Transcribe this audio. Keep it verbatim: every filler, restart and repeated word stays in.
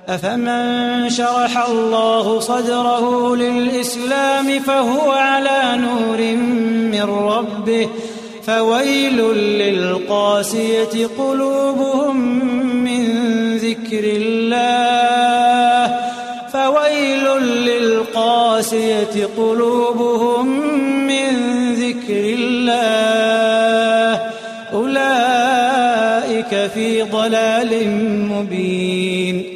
أفمن شرح الله صدره للإسلام فهو على نور من ربه فويل للقاسية قلوبهم من ذكر الله فويل للقاسية قلوبهم من ذكر الله أولئك في ضلال مبين